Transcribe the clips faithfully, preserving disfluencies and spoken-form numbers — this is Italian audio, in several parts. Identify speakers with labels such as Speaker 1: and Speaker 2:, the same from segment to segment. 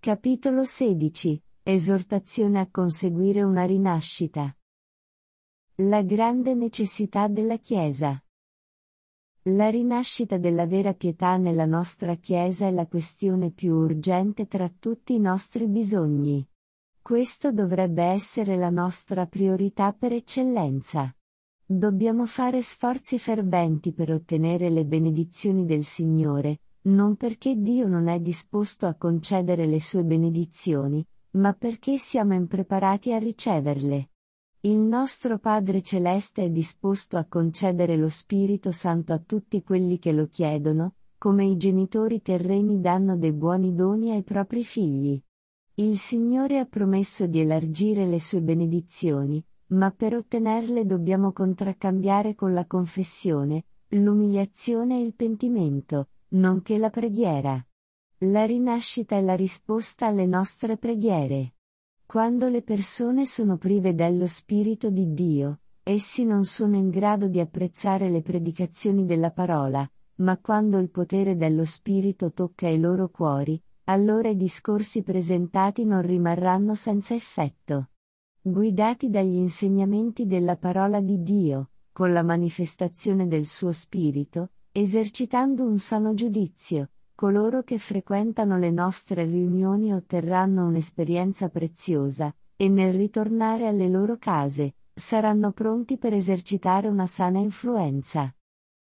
Speaker 1: Capitolo sedici. Esortazione a conseguire una rinascita. La grande necessità della Chiesa. La rinascita della vera pietà nella nostra Chiesa è la questione più urgente tra tutti i nostri bisogni. Questo dovrebbe essere la nostra priorità per eccellenza. Dobbiamo fare sforzi ferventi per ottenere le benedizioni del Signore, non perché Dio non è disposto a concedere le sue benedizioni, ma perché siamo impreparati a riceverle. Il nostro Padre Celeste è disposto a concedere lo Spirito Santo a tutti quelli che lo chiedono, come i genitori terreni danno dei buoni doni ai propri figli. Il Signore ha promesso di elargire le sue benedizioni, ma per ottenerle dobbiamo contraccambiare con la confessione, l'umiliazione e il pentimento, nonché la preghiera. La rinascita è la risposta alle nostre preghiere. Quando le persone sono prive dello Spirito di Dio, essi non sono in grado di apprezzare le predicazioni della parola, ma quando il potere dello Spirito tocca i loro cuori, allora i discorsi presentati non rimarranno senza effetto. Guidati dagli insegnamenti della parola di Dio, con la manifestazione del suo Spirito, esercitando un sano giudizio, coloro che frequentano le nostre riunioni otterranno un'esperienza preziosa, e nel ritornare alle loro case, saranno pronti per esercitare una sana influenza.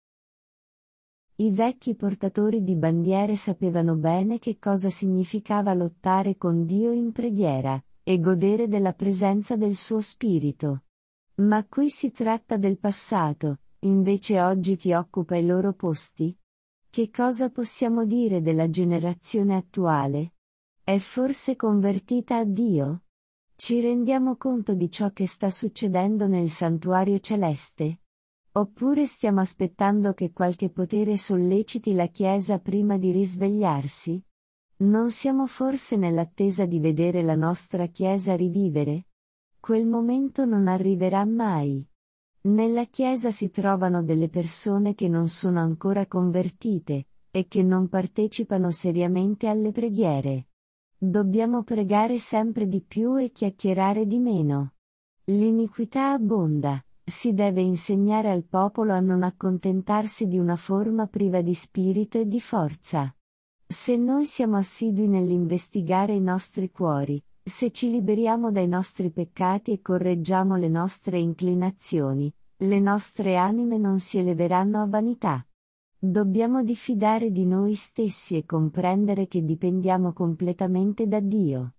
Speaker 1: I vecchi portatori di bandiere sapevano bene che cosa significava lottare con Dio in preghiera, e godere della presenza del suo Spirito. Ma qui si tratta del passato, invece oggi chi occupa i loro posti? Che cosa possiamo dire della generazione attuale? È forse convertita a Dio? Ci rendiamo conto di ciò che sta succedendo nel santuario celeste? Oppure stiamo aspettando che qualche potere solleciti la Chiesa prima di risvegliarsi? Non siamo forse nell'attesa di vedere la nostra Chiesa rivivere? Quel momento non arriverà mai. Nella Chiesa si trovano delle persone che non sono ancora convertite, e che non partecipano seriamente alle preghiere. Dobbiamo pregare sempre di più e chiacchierare di meno. L'iniquità abbonda, si deve insegnare al popolo a non accontentarsi di una forma priva di spirito e di forza. Se noi siamo assidui nell'investigare i nostri cuori, se ci liberiamo dai nostri peccati e correggiamo le nostre inclinazioni, le nostre anime non si eleveranno a vanità. Dobbiamo diffidare di noi stessi e comprendere che dipendiamo completamente da Dio.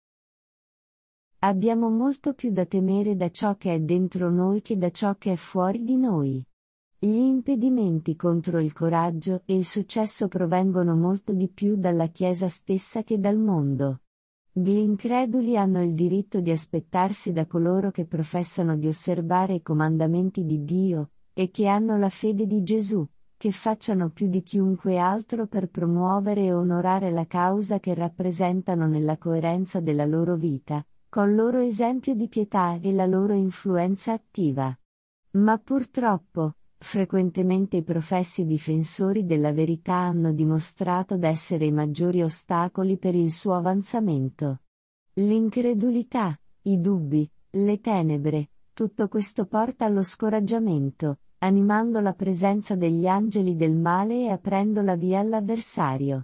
Speaker 1: Abbiamo molto più da temere da ciò che è dentro noi che da ciò che è fuori di noi. Gli impedimenti contro il coraggio e il successo provengono molto di più dalla Chiesa stessa che dal mondo. Gli increduli hanno il diritto di aspettarsi da coloro che professano di osservare i comandamenti di Dio, e che hanno la fede di Gesù, che facciano più di chiunque altro per promuovere e onorare la causa che rappresentano nella coerenza della loro vita, col loro esempio di pietà e la loro influenza attiva. Ma purtroppo, frequentemente i professi difensori della verità hanno dimostrato d'essere i maggiori ostacoli per il suo avanzamento. L'incredulità, i dubbi, le tenebre, tutto questo porta allo scoraggiamento, animando la presenza degli angeli del male e aprendo la via all'avversario.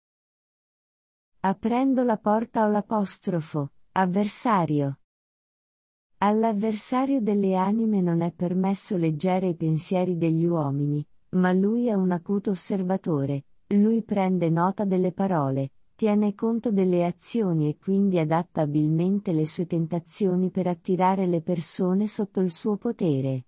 Speaker 1: Aprendo la porta all'apostrofo, avversario. All'avversario delle anime non è permesso leggere i pensieri degli uomini, ma lui è un acuto osservatore, lui prende nota delle parole, tiene conto delle azioni e quindi adatta abilmente le sue tentazioni per attirare le persone sotto il suo potere.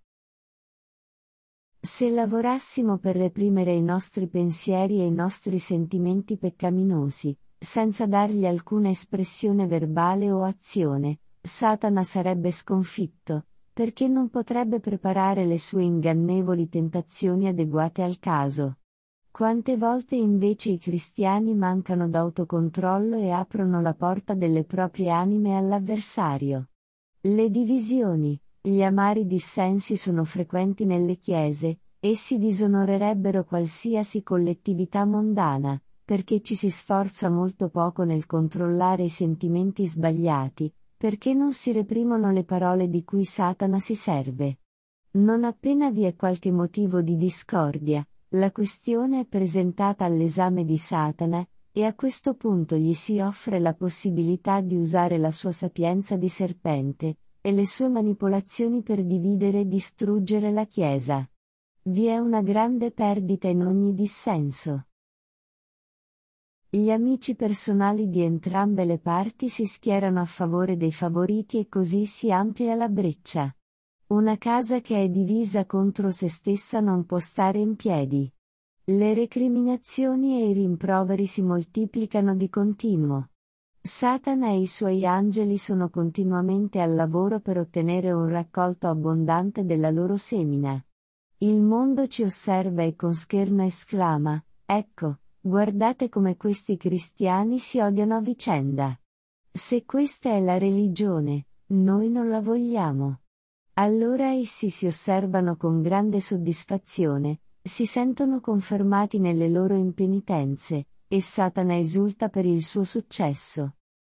Speaker 1: Se lavorassimo per reprimere i nostri pensieri e i nostri sentimenti peccaminosi, senza dargli alcuna espressione verbale o azione, Satana sarebbe sconfitto, perché non potrebbe preparare le sue ingannevoli tentazioni adeguate al caso. Quante volte invece i cristiani mancano d'autocontrollo e aprono la porta delle proprie anime all'avversario. Le divisioni, gli amari dissensi sono frequenti nelle chiese, essi disonorerebbero qualsiasi collettività mondana, perché ci si sforza molto poco nel controllare i sentimenti sbagliati, perché non si reprimono le parole di cui Satana si serve. Non appena vi è qualche motivo di discordia, la questione è presentata all'esame di Satana, e a questo punto gli si offre la possibilità di usare la sua sapienza di serpente, e le sue manipolazioni per dividere e distruggere la Chiesa. Vi è una grande perdita in ogni dissenso. Gli amici personali di entrambe le parti si schierano a favore dei favoriti e così si amplia la breccia. Una casa che è divisa contro se stessa non può stare in piedi. Le recriminazioni e i rimproveri si moltiplicano di continuo. Satana e i suoi angeli sono continuamente al lavoro per ottenere un raccolto abbondante della loro semina. Il mondo ci osserva e con scherno esclama: ecco, guardate come questi cristiani si odiano a vicenda. Se questa è la religione, noi non la vogliamo. Allora essi si osservano con grande soddisfazione, si sentono confermati nelle loro impenitenze, e Satana esulta per il suo successo.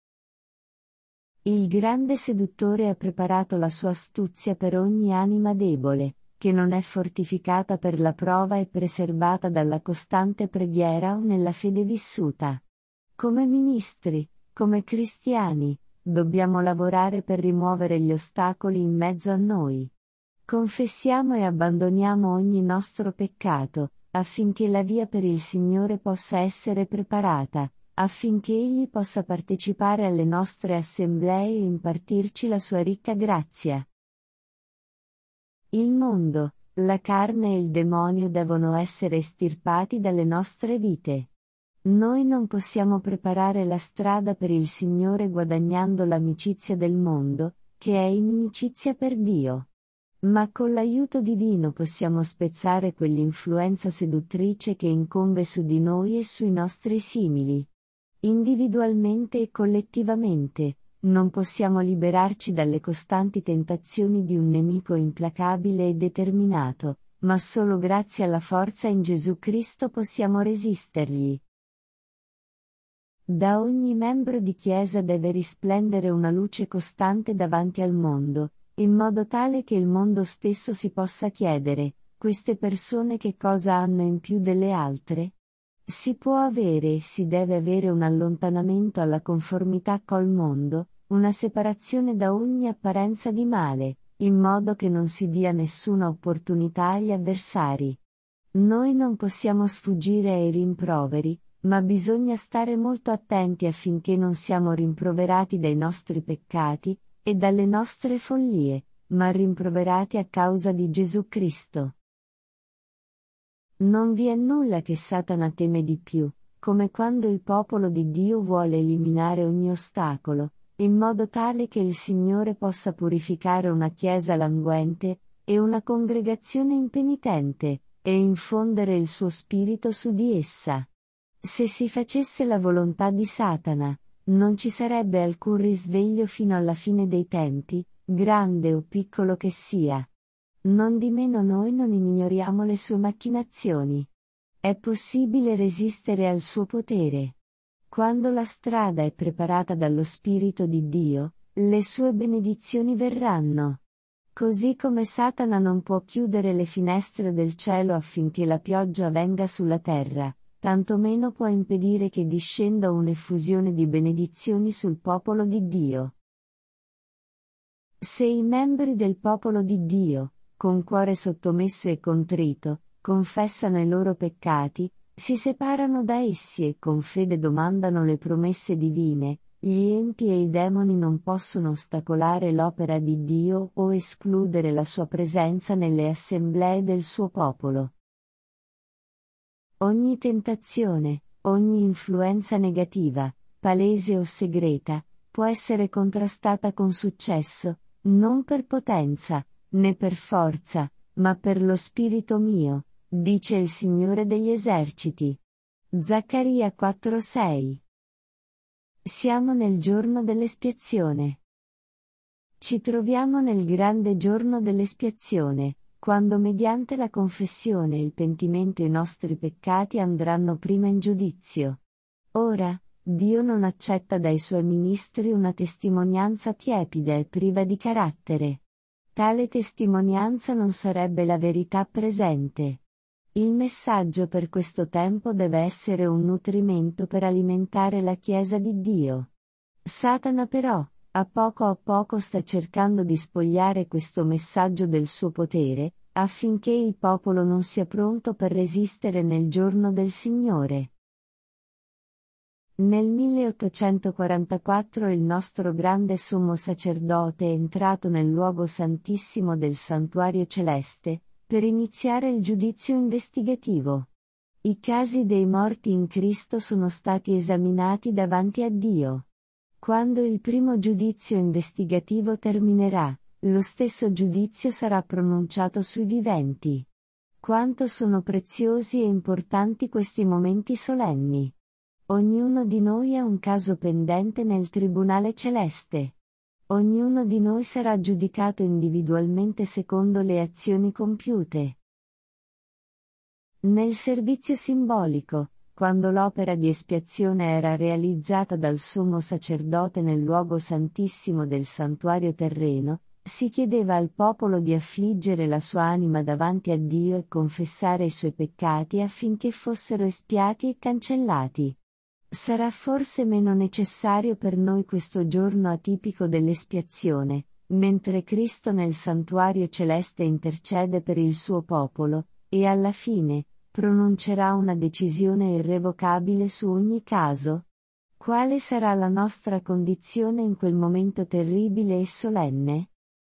Speaker 1: Il grande seduttore ha preparato la sua astuzia per ogni anima debole, che non è fortificata per la prova e preservata dalla costante preghiera o nella fede vissuta. Come ministri, come cristiani, dobbiamo lavorare per rimuovere gli ostacoli in mezzo a noi. Confessiamo e abbandoniamo ogni nostro peccato, affinché la via per il Signore possa essere preparata, affinché Egli possa partecipare alle nostre assemblee e impartirci la sua ricca grazia. Il mondo, la carne e il demonio devono essere estirpati dalle nostre vite. Noi non possiamo preparare la strada per il Signore guadagnando l'amicizia del mondo, che è inimicizia per Dio. Ma con l'aiuto divino possiamo spezzare quell'influenza seduttrice che incombe su di noi e sui nostri simili. Individualmente e collettivamente, non possiamo liberarci dalle costanti tentazioni di un nemico implacabile e determinato, ma solo grazie alla forza in Gesù Cristo possiamo resistergli. Da ogni membro di Chiesa deve risplendere una luce costante davanti al mondo, in modo tale che il mondo stesso si possa chiedere: queste persone che cosa hanno in più delle altre? Si può avere e si deve avere un allontanamento alla conformità col mondo, una separazione da ogni apparenza di male, in modo che non si dia nessuna opportunità agli avversari. Noi non possiamo sfuggire ai rimproveri, ma bisogna stare molto attenti affinché non siamo rimproverati dai nostri peccati, e dalle nostre follie, ma rimproverati a causa di Gesù Cristo. Non vi è nulla che Satana teme di più, come quando il popolo di Dio vuole eliminare ogni ostacolo, in modo tale che il Signore possa purificare una Chiesa languente, e una congregazione impenitente, e infondere il suo spirito su di essa. Se si facesse la volontà di Satana, non ci sarebbe alcun risveglio fino alla fine dei tempi, grande o piccolo che sia. Nondimeno noi non ignoriamo le sue macchinazioni. È possibile resistere al suo potere. Quando la strada è preparata dallo Spirito di Dio, le sue benedizioni verranno. Così come Satana non può chiudere le finestre del cielo affinché la pioggia venga sulla terra, tanto meno può impedire che discenda un'effusione di benedizioni sul popolo di Dio. Se i membri del popolo di Dio, con cuore sottomesso e contrito, confessano i loro peccati, si separano da essi e con fede domandano le promesse divine, gli empi e i demoni non possono ostacolare l'opera di Dio o escludere la sua presenza nelle assemblee del suo popolo. Ogni tentazione, ogni influenza negativa, palese o segreta, può essere contrastata con successo, non per potenza, né per forza, ma per lo Spirito mio, dice il Signore degli eserciti. Zaccaria quattro sei. Siamo nel giorno dell'espiazione. Ci troviamo nel grande giorno dell'espiazione, quando mediante la confessione e il pentimento i nostri peccati andranno prima in giudizio. Ora, Dio non accetta dai suoi ministri una testimonianza tiepida e priva di carattere. Tale testimonianza non sarebbe la verità presente. Il messaggio per questo tempo deve essere un nutrimento per alimentare la Chiesa di Dio. Satana però, a poco a poco sta cercando di spogliare questo messaggio del suo potere, affinché il popolo non sia pronto per resistere nel giorno del Signore. Nel milleottocentoquarantaquattro il nostro grande sommo sacerdote è entrato nel luogo santissimo del santuario celeste, per iniziare il giudizio investigativo. I casi dei morti in Cristo sono stati esaminati davanti a Dio. Quando il primo giudizio investigativo terminerà, lo stesso giudizio sarà pronunciato sui viventi. Quanto sono preziosi e importanti questi momenti solenni! Ognuno di noi ha un caso pendente nel tribunale celeste. Ognuno di noi sarà giudicato individualmente secondo le azioni compiute. Nel servizio simbolico, quando l'opera di espiazione era realizzata dal sommo sacerdote nel luogo santissimo del santuario terreno, si chiedeva al popolo di affliggere la sua anima davanti a Dio e confessare i suoi peccati affinché fossero espiati e cancellati. Sarà forse meno necessario per noi questo giorno atipico dell'espiazione, mentre Cristo nel santuario celeste intercede per il suo popolo, e alla fine, pronuncerà una decisione irrevocabile su ogni caso? Quale sarà la nostra condizione in quel momento terribile e solenne?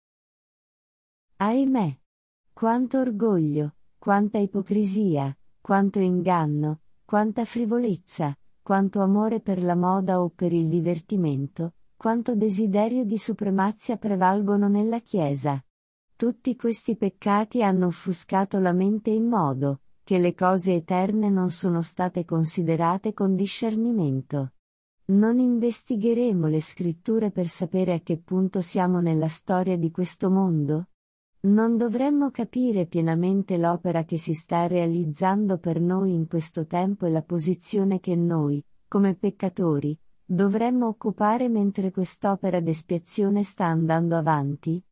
Speaker 1: Ahimè! Quanto orgoglio, quanta ipocrisia, quanto inganno, quanta frivolezza, quanto amore per la moda o per il divertimento, quanto desiderio di supremazia prevalgono nella Chiesa. Tutti questi peccati hanno offuscato la mente in modo che le cose eterne non sono state considerate con discernimento. Non investigheremo le scritture per sapere a che punto siamo nella storia di questo mondo? Non dovremmo capire pienamente l'opera che si sta realizzando per noi in questo tempo e la posizione che noi, come peccatori, dovremmo occupare mentre quest'opera d'espiazione sta andando avanti?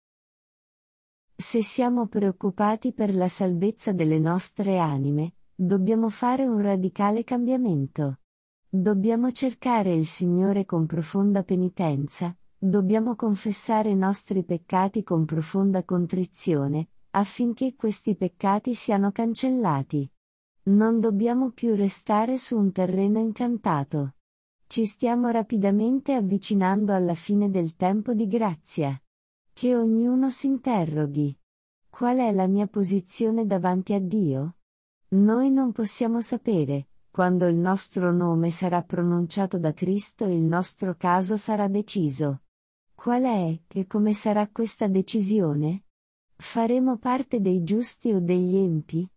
Speaker 1: Se siamo preoccupati per la salvezza delle nostre anime, dobbiamo fare un radicale cambiamento. Dobbiamo cercare il Signore con profonda penitenza, dobbiamo confessare i nostri peccati con profonda contrizione, affinché questi peccati siano cancellati. Non dobbiamo più restare su un terreno incantato. Ci stiamo rapidamente avvicinando alla fine del tempo di grazia. Che ognuno si interroghi. Qual è la mia posizione davanti a Dio? Noi non possiamo sapere, quando il nostro nome sarà pronunciato da Cristo e il nostro caso sarà deciso. Qual è, e come sarà questa decisione? Faremo parte dei giusti o degli empi?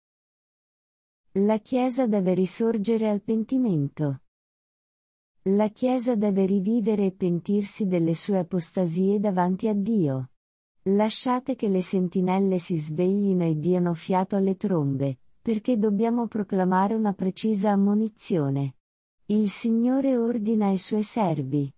Speaker 1: La Chiesa deve risorgere al pentimento. La Chiesa deve rivivere e pentirsi delle sue apostasie davanti a Dio. Lasciate che le sentinelle si sveglino e diano fiato alle trombe, perché dobbiamo proclamare una precisa ammonizione. Il Signore ordina ai suoi servi.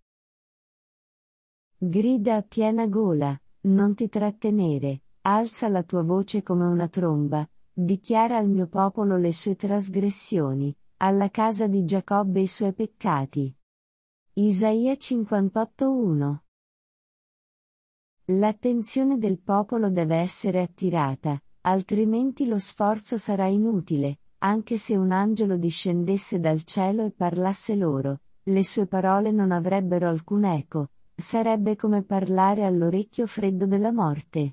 Speaker 1: Grida a piena gola, non ti trattenere, alza la tua voce come una tromba, dichiara al mio popolo le sue trasgressioni, alla casa di Giacobbe i suoi peccati. Isaia cinquantotto uno. L'attenzione del popolo deve essere attirata, altrimenti lo sforzo sarà inutile, anche se un angelo discendesse dal cielo e parlasse loro, le sue parole non avrebbero alcun eco, sarebbe come parlare all'orecchio freddo della morte.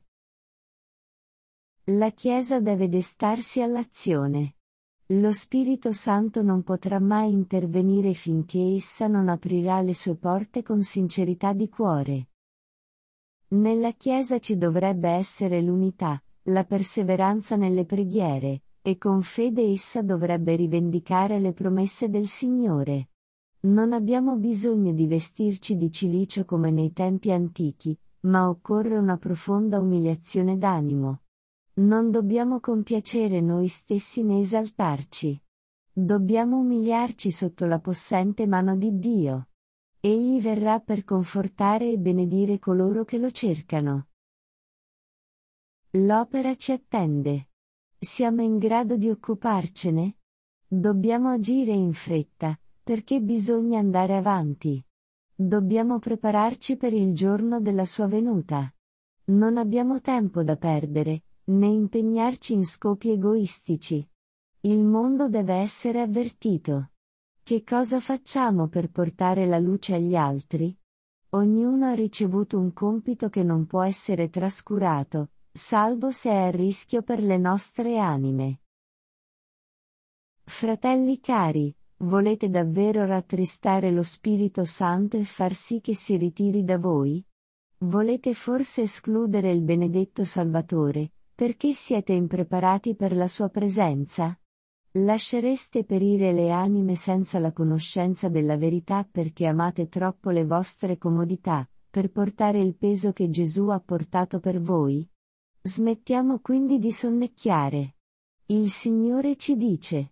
Speaker 1: La Chiesa deve destarsi all'azione. Lo Spirito Santo non potrà mai intervenire finché essa non aprirà le sue porte con sincerità di cuore. Nella Chiesa ci dovrebbe essere l'unità, la perseveranza nelle preghiere, e con fede essa dovrebbe rivendicare le promesse del Signore. Non abbiamo bisogno di vestirci di cilicio come nei tempi antichi, ma occorre una profonda umiliazione d'animo. Non dobbiamo compiacere noi stessi né esaltarci. Dobbiamo umiliarci sotto la possente mano di Dio. Egli verrà per confortare e benedire coloro che lo cercano. L'opera ci attende. Siamo in grado di occuparcene? Dobbiamo agire in fretta, perché bisogna andare avanti. Dobbiamo prepararci per il giorno della sua venuta. Non abbiamo tempo da perdere, né impegnarci in scopi egoistici. Il mondo deve essere avvertito. Che cosa facciamo per portare la luce agli altri? Ognuno ha ricevuto un compito che non può essere trascurato, salvo se è a rischio per le nostre anime. Fratelli cari, volete davvero rattristare lo Spirito Santo e far sì che si ritiri da voi? Volete forse escludere il benedetto Salvatore, perché siete impreparati per la sua presenza? Lascereste perire le anime senza la conoscenza della verità perché amate troppo le vostre comodità, per portare il peso che Gesù ha portato per voi? Smettiamo quindi di sonnecchiare. Il Signore ci dice: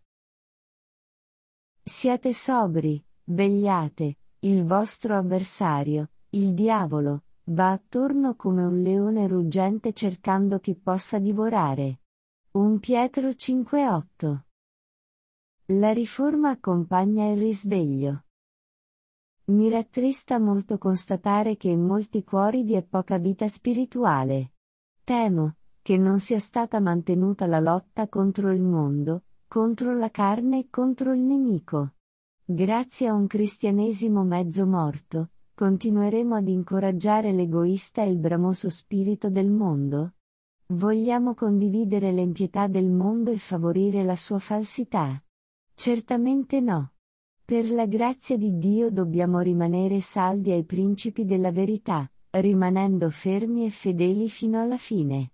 Speaker 1: siate sobri, vegliate, il vostro avversario, il diavolo, va attorno come un leone ruggente cercando chi possa divorare. primo Pietro cinque otto. La riforma accompagna il risveglio. Mi rattrista molto constatare che in molti cuori vi è poca vita spirituale. Temo che non sia stata mantenuta la lotta contro il mondo, contro la carne e contro il nemico. Grazie a un cristianesimo mezzo morto, continueremo ad incoraggiare l'egoista e il bramoso spirito del mondo? Vogliamo condividere l'impietà del mondo e favorire la sua falsità? Certamente no. Per la grazia di Dio dobbiamo rimanere saldi ai principi della verità, rimanendo fermi e fedeli fino alla fine.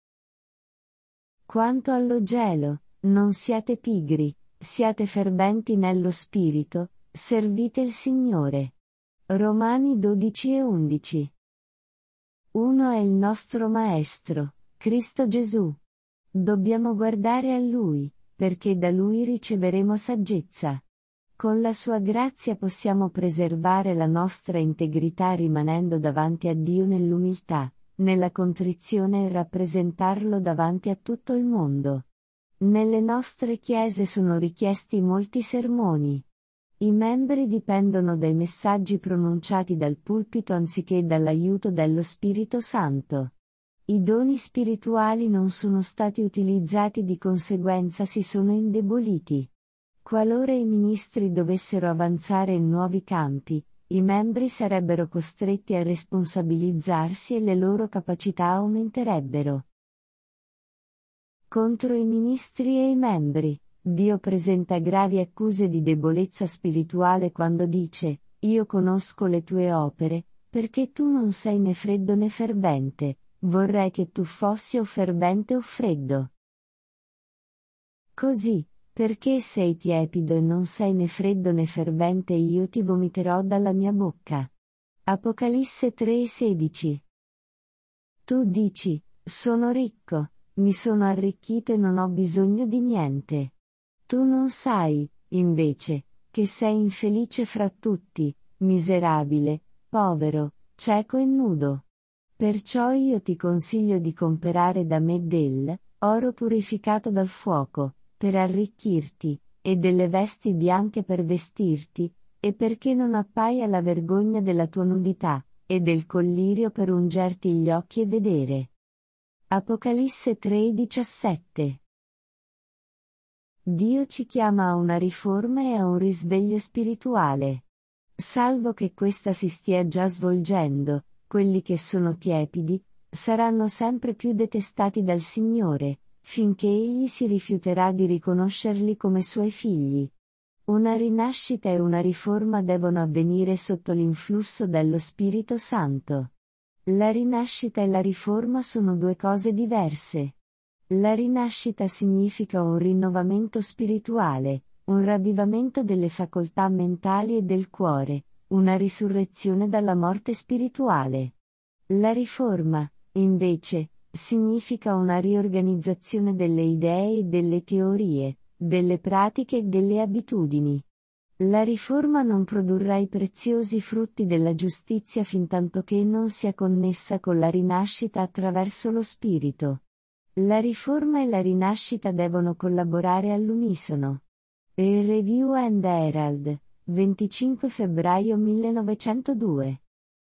Speaker 1: Quanto allo gelo, non siate pigri, siate ferventi nello spirito, servite il Signore. Romani dodici e undici. Uno è il nostro Maestro, Cristo Gesù. Dobbiamo guardare a Lui, perché da Lui riceveremo saggezza. Con la sua grazia possiamo preservare la nostra integrità rimanendo davanti a Dio nell'umiltà, nella contrizione e rappresentarlo davanti a tutto il mondo. Nelle nostre chiese sono richiesti molti sermoni. I membri dipendono dai messaggi pronunciati dal pulpito anziché dall'aiuto dello Spirito Santo. I doni spirituali non sono stati utilizzati, di conseguenza si sono indeboliti. Qualora i ministri dovessero avanzare in nuovi campi, i membri sarebbero costretti a responsabilizzarsi e le loro capacità aumenterebbero. Contro i ministri e i membri, Dio presenta gravi accuse di debolezza spirituale quando dice: io conosco le tue opere, perché tu non sei né freddo né fervente. Vorrei che tu fossi o fervente o freddo. Così, perché sei tiepido e non sei né freddo né fervente, io ti vomiterò dalla mia bocca. Apocalisse tre e sedici. Tu dici: sono ricco, mi sono arricchito e non ho bisogno di niente. Tu non sai, invece, che sei infelice fra tutti, miserabile, povero, cieco e nudo. Perciò io ti consiglio di comprare da me del oro purificato dal fuoco, per arricchirti, e delle vesti bianche per vestirti, e perché non appaia la vergogna della tua nudità, e del collirio per ungerti gli occhi e vedere. Apocalisse tre diciassette. Dio ci chiama a una riforma e a un risveglio spirituale. Salvo che questa si stia già svolgendo, quelli che sono tiepidi, saranno sempre più detestati dal Signore, finché Egli si rifiuterà di riconoscerli come Suoi figli. Una rinascita e una riforma devono avvenire sotto l'influsso dello Spirito Santo. La rinascita e la riforma sono due cose diverse. La rinascita significa un rinnovamento spirituale, un ravvivamento delle facoltà mentali e del cuore, una risurrezione dalla morte spirituale. La riforma, invece, significa una riorganizzazione delle idee e delle teorie, delle pratiche e delle abitudini. La riforma non produrrà i preziosi frutti della giustizia fintanto che non sia connessa con la rinascita attraverso lo Spirito. La riforma e la rinascita devono collaborare all'unisono. Il Review and Herald, venticinque febbraio millenovecentodue.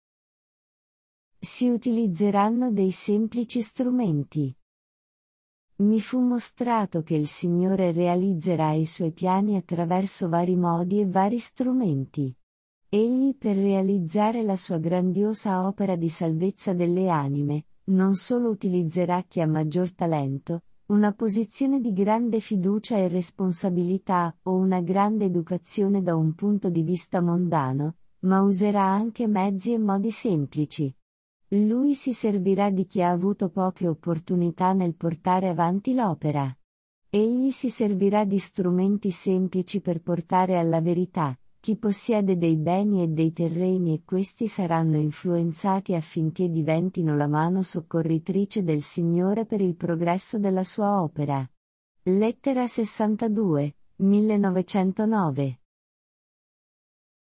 Speaker 1: Si utilizzeranno dei semplici strumenti. Mi fu mostrato che il Signore realizzerà i suoi piani attraverso vari modi e vari strumenti. Egli, per realizzare la sua grandiosa opera di salvezza delle anime, non solo utilizzerà chi ha maggior talento, una posizione di grande fiducia e responsabilità o una grande educazione da un punto di vista mondano, ma userà anche mezzi e modi semplici. Lui si servirà di chi ha avuto poche opportunità nel portare avanti l'opera. Egli si servirà di strumenti semplici per portare alla verità chi possiede dei beni e dei terreni e questi saranno influenzati affinché diventino la mano soccorritrice del Signore per il progresso della sua opera. Lettera sessantadue, millenovecentonove.